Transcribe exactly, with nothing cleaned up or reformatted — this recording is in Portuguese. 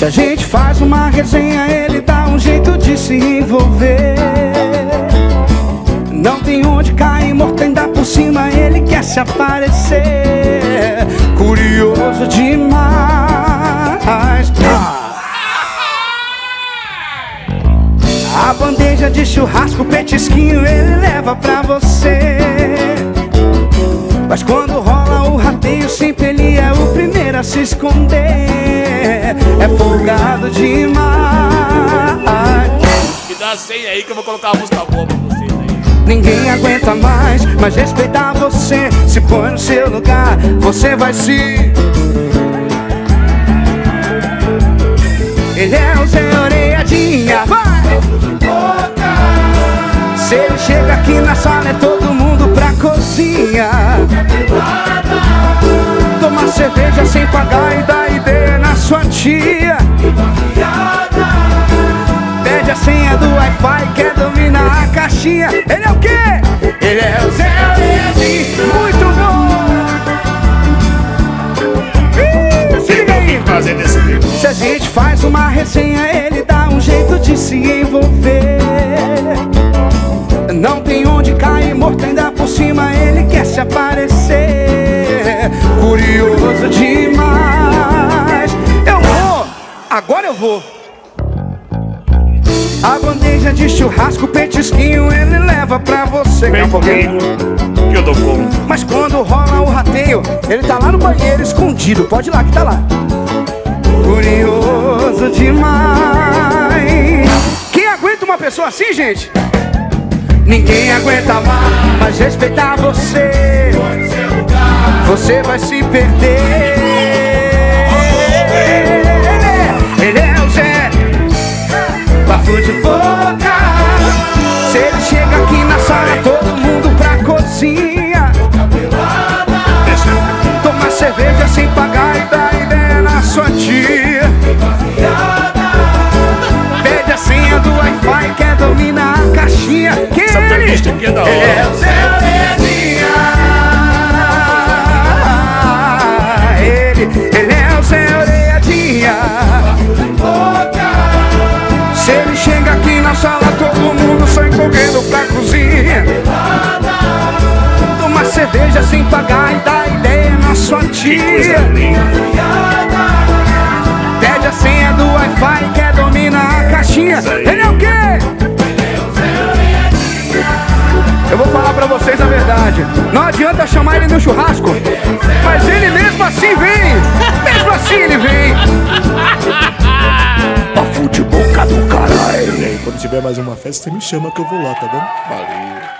a gente faz uma resenha, ele dá um jeito de se envolver. Não tem onde cair morto, ainda por cima ele quer se aparecer. Curioso demais. A bandeja de churrasco, petisquinho ele leva pra você. Mas quando rola o rateio, sempre ele é o primeiro a se esconder. É folgado demais. Me dá a senha aí que eu vou colocar uma música boa pra vocês aí. Ninguém aguenta mais, mas respeitar você. Se põe no seu lugar, você vai se... Ele é o Zé Orelhadinha, vai! Se ele chega aqui na sala, é todo mundo pra cozinha. Tomar cerveja sem pagar e dar ideia na sua tia. Pede a senha do Wi-Fi, quer dominar a caixinha. Ele é o quê? Ele é o Zé Orelhadinha. Muito bom! Ih, se liga aí! Se a gente faz uma resenha, ele dá um jeito de se envolver. Não tem onde cair morto, ainda por cima ele quer se aparecer. Curioso demais. Eu vou, agora eu vou. A bandeja de churrasco, petisquinho ele leva pra você. Vem comigo que eu dou conta. Mas quando rola o rateio, ele tá lá no banheiro escondido. Pode ir lá que tá lá. Curioso demais. Quem aguenta uma pessoa assim, gente? Ninguém aguenta mais, mas respeitar você, você vai se perder. Ele é o Zé Bafo de boca. Se ele chega aqui na sala, todo mundo pra cozinha. Tomar cerveja sem pagar e dar ideia na sua tia. Pede a senha do Wi-Fi, quer dominar a caixinha. Que essa playlist aqui é da hora. Ele é o Zé Orelhadinha. Ele, ele é o Zé Orelhadinha. Se ele chega aqui na sala, todo mundo sai correndo pra cozinha. Toma cerveja sem pagar e dá ideia na sua tia. Pede a senha do Wi-Fi, quer dominar a caixinha. Ele é o quê? Eu vou falar pra vocês a verdade. Não adianta chamar ele no churrasco, mas ele mesmo assim vem. Mesmo assim ele vem. Bafo de boca do caralho. Quando tiver mais uma festa, você me chama que eu vou lá, tá bom? Valeu.